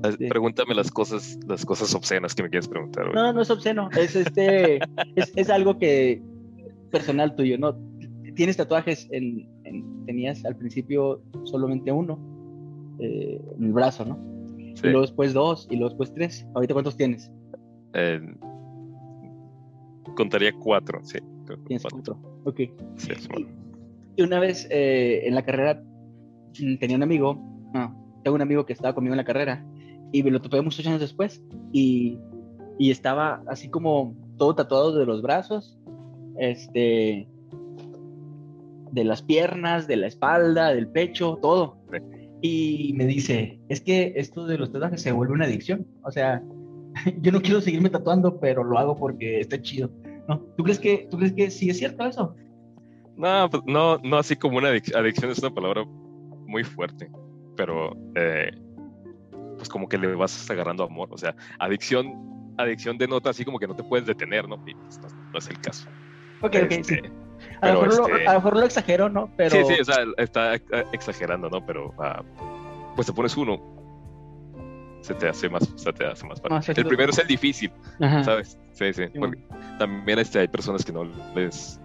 Pregúntame las cosas obscenas que me quieres preguntar, güey. No, no es obsceno, es algo que personal tuyo, ¿no? Tienes tatuajes tenías al principio solamente uno en el brazo, ¿no? Y Sí. luego después dos, y luego después tres. ¿Ahorita cuántos tienes? Eh, contaría 4, sí. Tienes 4. cuatro. Ok. Sí, es bueno. Y una vez en la carrera tenía un amigo, no, tengo un amigo que estaba conmigo en la carrera y me lo topé muchos años después y, y estaba así como todo tatuado de los brazos, de las piernas, de la espalda, del pecho, todo. Sí. Y me dice, es que esto de los tatuajes se vuelve una adicción. O sea, yo no quiero seguirme tatuando, pero lo hago porque está chido, ¿no? ¿Tú crees que sí es cierto eso? No, pues, no así como una adicción es una palabra muy fuerte, pero pues como que le vas agarrando amor. O sea, adicción denota así como que no te puedes detener, ¿no? Y pues no es el caso. Ok, ok, sí. Pero A lo mejor lo exagero, ¿no? sí, Pero o sea, está exagerando, ¿no? Pero pues te pones uno, se te hace más fácil. más El fácil. primero es el difícil, Ajá. ¿sabes? Sí. Sí, Porque también hay personas que no les...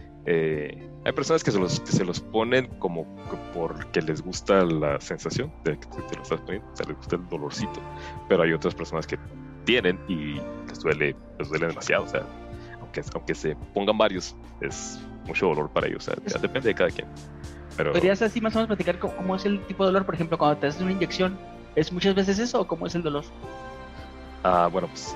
hay personas que se los ponen como porque les gusta la sensación de que te lo estás poniendo, o sea, les gusta el dolorcito, pero hay otras personas que tienen y les duele demasiado, o sea, aunque se pongan varios, es mucho dolor para ellos, o sea, ya depende de cada quien. Pero, ¿podrías así más o menos platicar cómo es el tipo de dolor? Por ejemplo, cuando te haces una inyección, ¿es muchas veces eso o cómo es el dolor? bueno, pues,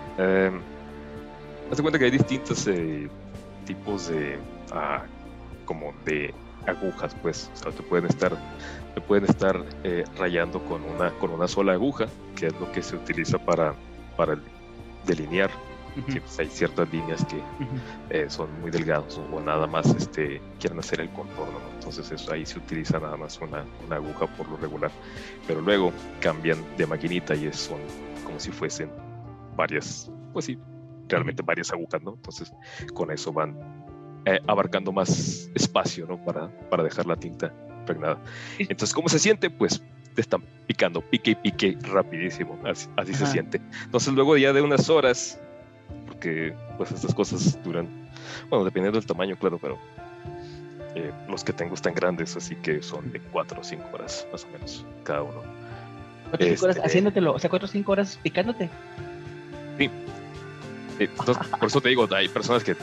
haz de cuenta que hay distintos tipos de, como de agujas, pues, o sea, te pueden estar rayando con una sola aguja, que es lo que se utiliza para delinear. Uh-huh. Sí, pues hay ciertas líneas que son muy delgadas o nada más quieren hacer el contorno, ¿no? Entonces ahí se utiliza nada más una aguja por lo regular, pero luego cambian de maquinita y son como si fuesen varias, pues sí, realmente varias agujas, ¿no? Entonces con eso van abarcando más espacio, ¿no? Para dejar la tinta impregnada. Entonces, ¿cómo se siente? Pues te están picando, pique y pique rapidísimo, así se siente. Entonces luego ya de unas horas, porque pues estas cosas duran, bueno, dependiendo del tamaño, claro, pero los que tengo están grandes, así que son de 4 o 5 horas más o menos cada uno. 4 o 5 horas haciéndotelo, o sea, 4 o 5 horas picándote. Sí. Entonces, por eso te digo, hay personas que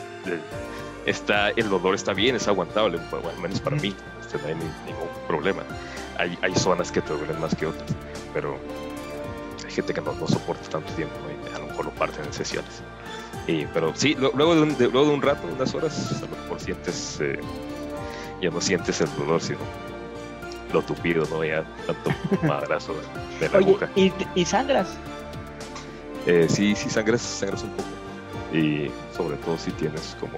el dolor está bien, es aguantable, bueno, al menos para mí, no hay ningún problema. Hay zonas que te duelen más que otras, pero hay gente que no soporta tanto tiempo, ¿no? Y a lo mejor lo parten en sesiones. Pero sí, luego de un rato, unas horas, a lo mejor ya no sientes el dolor, sino lo tupido, ¿no? Ya tanto madrazo de la aguja. ¿Y sangras? Sí, sangras un poco. Y sobre todo si tienes como...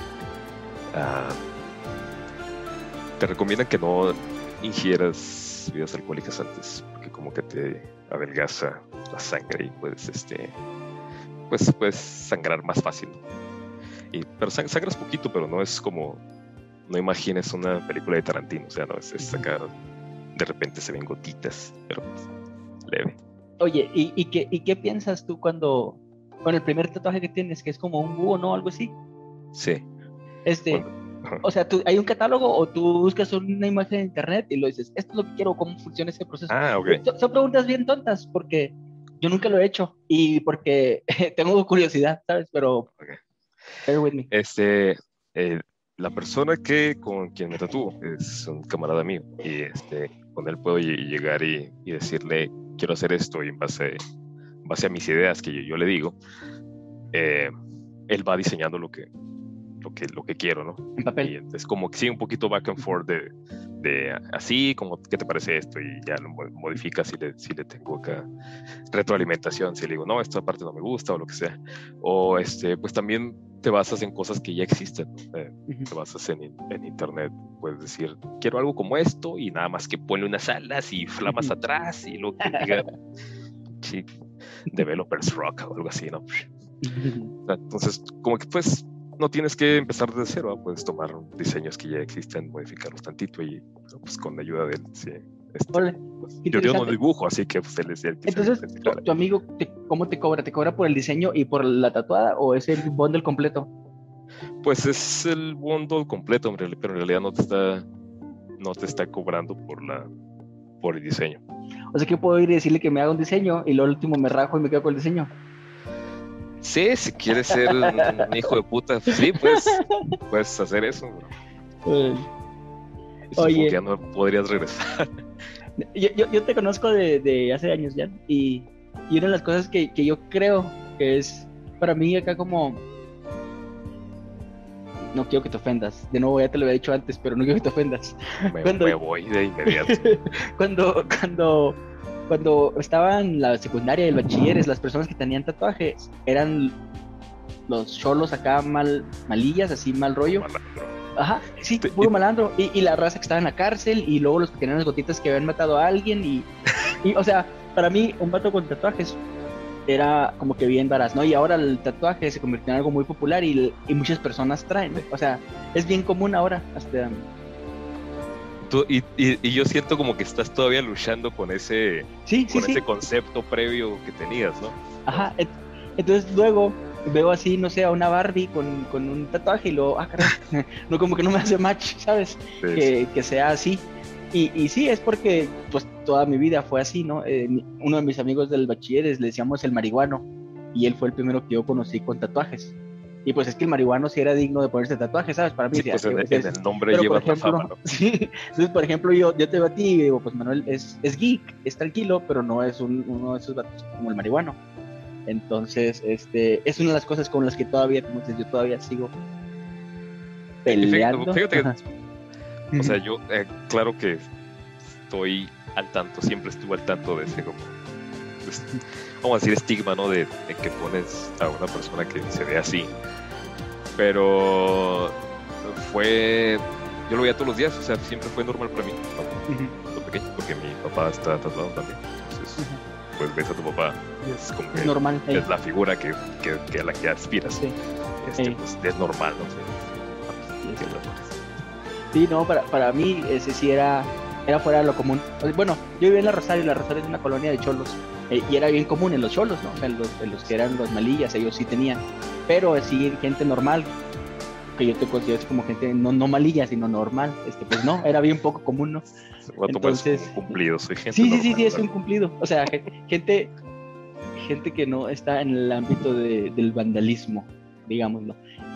te recomiendan que no ingieras bebidas alcohólicas antes, porque como que te adelgaza la sangre y puedes sangrar más fácil. Pero sangras poquito, pero no es como... No imagines una película de Tarantino, o sea, no es acá, de repente se ven gotitas, pero pues, leve. Oye, ¿y qué piensas tú con el primer tatuaje que tienes, que es como un búho, ¿no? Algo así. Sí. O sea, ¿hay un catálogo o tú buscas una imagen en internet y lo dices, esto es lo que quiero, cómo funciona ese proceso? Okay. Son preguntas bien tontas porque yo nunca lo he hecho y porque tengo curiosidad, ¿sabes? Pero bear with me. La persona con quien me tatúo es un camarada mío y con él puedo llegar y decirle, quiero hacer esto, y en base a mis ideas que yo le digo, él va diseñando lo que quiero, ¿no? En papel. Y es como que sí, un poquito back and forth de así, como, ¿qué te parece esto? Y ya lo modifica si le tengo acá retroalimentación, si le digo, no, esta parte no me gusta o lo que sea. O pues también te basas en cosas que ya existen, ¿no? Te basas en internet, puedes decir, quiero algo como esto y nada más que ponle unas alas y flamas atrás y lo que diga sí, Developers Rock o algo así, ¿no? Entonces, como que pues no tienes que empezar desde cero, ¿no? Puedes tomar diseños que ya existen, modificarlos tantito y pues con la ayuda de él Órale, qué Yo no interesante. dibujo, así que pues, él es el que Entonces, se encarga. tu amigo, ¿cómo te cobra? ¿Te cobra por el diseño y por la tatuada o es el bundle completo? Pues es el bundle completo, hombre, pero en realidad no te está cobrando por el diseño. O sea que puedo ir y decirle que me haga un diseño y luego al último me rajo y me quedo con el diseño. Sí, si quieres ser un hijo de puta, pues sí, puedes hacer eso, bro. Eh, Y supongo Oye. que ya no podrías regresar. Yo te conozco de hace años ya y una de las cosas que yo creo que es para mí acá como, no quiero que te ofendas, de nuevo ya te lo había dicho antes, pero no quiero que te ofendas. Me voy de inmediato. Cuando estaba en la secundaria y el bachilleres, las personas que tenían tatuajes eran los cholos acá malillas, así mal rollo. Malandro. Ajá, sí, puro malandro. Y la raza que estaba en la cárcel, y luego los que tenían las gotitas que habían matado a alguien, y o sea, para mí, un vato con tatuajes era como que bien varaz, ¿no? Y ahora el tatuaje se convirtió en algo muy popular y muchas personas traen, ¿no? O sea, es bien común ahora, hasta... Y yo siento como que estás todavía luchando con ese concepto previo que tenías, ¿no? Ajá, entonces luego veo así, no sé, a una Barbie con un tatuaje y luego, caray, no, como que no me hace match, ¿sabes? Sí. Que sea así. Y sí, es porque pues toda mi vida fue así, ¿no? Uno de mis amigos del bachilleres le decíamos el marihuano y él fue el primero que yo conocí con tatuajes. Y pues es que el marihuano sí era digno de ponerse tatuajes, ¿sabes? Para mí Sí, pues en el nombre lleva la fama, ¿no? Sí, entonces, por ejemplo, yo te veo a ti y digo, pues Manuel es geek, es tranquilo, pero no es uno de esos vatos como el marihuano. Entonces, es una de las cosas con las que todavía, como dices, yo todavía sigo peleando. Fíjate que, o sea, yo, claro que estoy al tanto, siempre estuve al tanto de ese, como, vamos a decir, estigma, ¿no? De que pones a una persona que se ve así. Pero yo lo veía todos los días, o sea, siempre fue normal para mí, cuando pequeño, porque mi papá está tatuado también. Entonces, pues ves a tu papá y es como que normal, es la figura a la que aspiras. Sí. Pues es normal, ¿no? Sí, no, para mí ese sí era fuera de lo común. Bueno, yo vivía en La Rosario es una colonia de cholos, y era bien común en los cholos, ¿no? O sea, en los que eran los malillas, ellos sí tenían, pero así gente normal, que yo te considero como gente no malilla, sino normal, pues no, era bien poco común, ¿no? Entonces, un cumplido, soy gente sí, normal, sí, es un cumplido, o sea, gente que no está en el ámbito del vandalismo, digámoslo,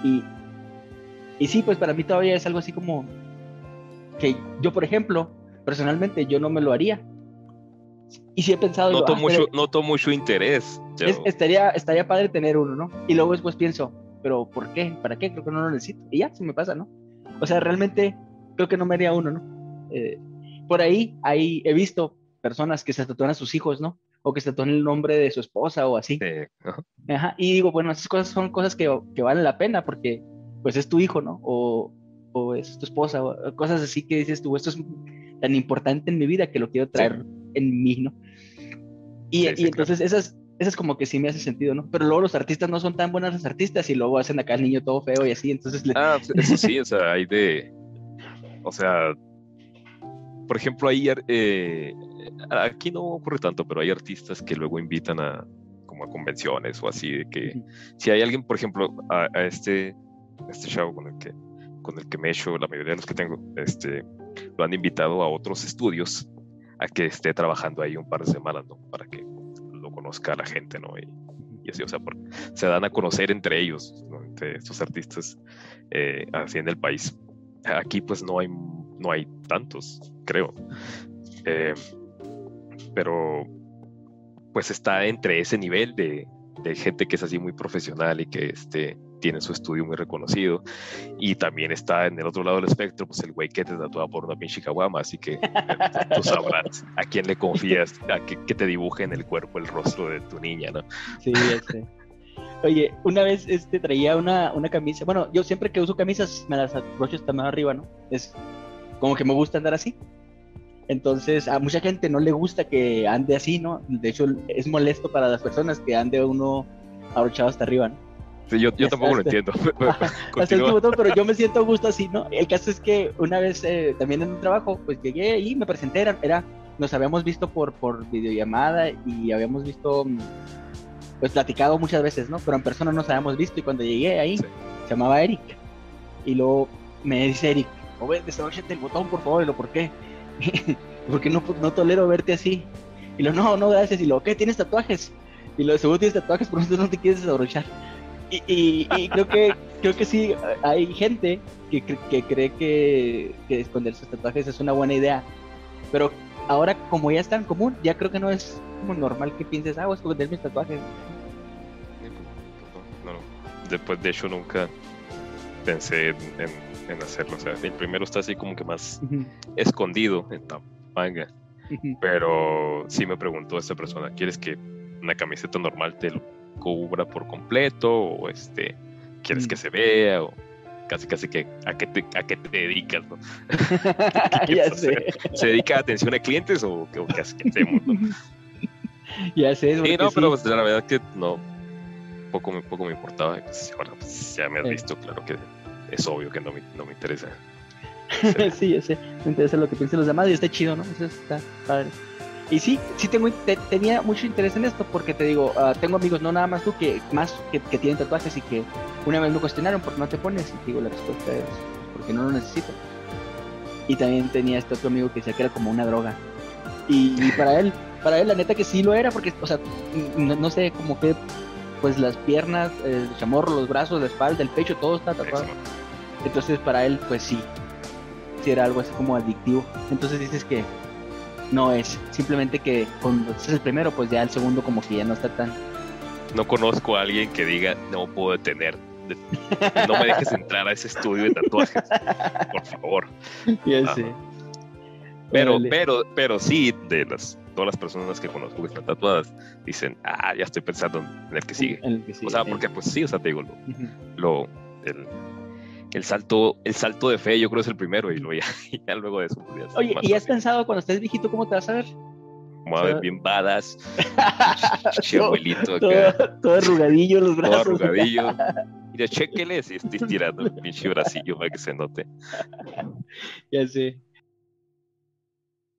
y sí, pues para mí todavía es algo así como que yo, por ejemplo, personalmente yo no me lo haría. Y sí he pensado... Noto mucho interés. Estaría padre tener uno, ¿no? Y luego después pienso, ¿pero por qué? ¿Para qué? Creo que no lo necesito. Y ya, se me pasa, ¿no? O sea, realmente creo que no me haría uno, ¿no? Por ahí he visto personas que se tatúan a sus hijos, ¿no? O que se tatúan el nombre de su esposa o así. Ajá. Y digo, bueno, esas cosas son cosas que valen la pena porque pues es tu hijo, ¿no? O es tu esposa, o cosas así que dices tú, esto es tan importante en mi vida que lo quiero traer en mí, ¿no? Y entonces claro. Esas como que sí me hace sentido, ¿no? Pero luego los artistas no son tan buenos los artistas y luego hacen acá el niño todo feo y así, entonces... eso sí, o sea, o sea, por ejemplo, aquí no ocurre tanto, pero hay artistas que luego invitan como a convenciones o así, de que si hay alguien, por ejemplo, a este chavo con el que me he hecho, la mayoría de los que tengo, lo han invitado a otros estudios a que esté trabajando ahí un par de semanas, ¿no? Para que lo conozca la gente, ¿no? Y así, o sea, se dan a conocer entre ellos, ¿no? Entre estos artistas así en el país. Aquí pues no hay tantos, creo. Pero pues está entre ese nivel de gente que es así muy profesional y que tiene su estudio muy reconocido, y también está en el otro lado del espectro pues el güey que te tatúa por una pinche caguama, así que tú sabrás a quién le confías, a que te dibuje en el cuerpo el rostro de tu niña, ¿no? Sí, Oye, una vez traía una camisa, bueno, yo siempre que uso camisas me las abrocho hasta más arriba, ¿no? Es como que me gusta andar así. Entonces, a mucha gente no le gusta que ande así, ¿no? De hecho, es molesto para las personas que ande uno abrochado hasta arriba, ¿no? Sí, yo tampoco lo entiendo. Hasta el último botón, pero yo me siento a gusto así, ¿no? El caso es que una vez también en un trabajo, pues llegué y me presenté, era nos habíamos visto por videollamada y habíamos visto, pues platicado muchas veces, ¿no? Pero en persona no nos habíamos visto y cuando llegué ahí, Sí. se llamaba Eric. Y luego me dice Eric, desabróchate el botón, por favor. Y lo, ¿por qué? Porque no tolero verte así. Y lo, no, gracias. Y lo, ¿qué? ¿Tienes tatuajes? Y lo, seguro tienes tatuajes, pero tú no te quieres desabrochar. Y creo que sí, hay gente que cree que esconder sus tatuajes es una buena idea. Pero ahora, como ya es tan común, ya creo que no es como normal que pienses, voy a esconder mis tatuajes. No. Después, de hecho, nunca pensé en hacerlo. O sea, el primero está así como que más escondido en la manga. Pero sí me preguntó esta persona, ¿quieres que una camiseta normal te lo cubra por completo? ¿O quieres que se vea? O casi que a qué te dedicas, ¿no? ¿Qué Ya hacer? sé. ¿Se dedica a atención a clientes o qué hacemos, no? Ya sé, Sí, no, sí. pero pues, la verdad que no, poco me importaba. Pues, ahora, pues, ya me has visto, claro que es obvio que no me interesa. Sí, ya sé, me interesa lo que piensan los demás y está chido, ¿no? Eso está padre. Y sí tenía mucho interés en esto porque te digo, tengo amigos, no nada más tú, que tienen tatuajes y que una vez me cuestionaron por qué no te pones. Y digo, la respuesta es porque no lo necesito. Y también tenía este otro amigo que decía que era como una droga. Y para él la neta que sí lo era, porque, o sea, no sé, como que pues las piernas, el chamorro, los brazos, la espalda, el pecho, todo está tatuado. Entonces para él, pues sí era algo así como adictivo. Entonces dices que no es, simplemente que cuando es el primero, pues ya el segundo como que ya no está tan... No conozco a alguien que diga, no puedo detener, no me dejes entrar a ese estudio de tatuajes, por favor. Ya sé. Pero sí, todas las personas que conozco que están tatuadas dicen, ya estoy pensando en el que sigue. O sea, porque pues sí, o sea, te digo, el salto de fe yo creo es el primero y ya luego de eso. Pues, oye, ¿y has pensado cuando estés viejito cómo te vas a ver? Como a ver, bien badass, abuelito acá. Todo arrugadillo los brazos. Todo arrugadillo. Mira, chéquele si estoy tirando el pinche bracillo para que se note. Ya sé.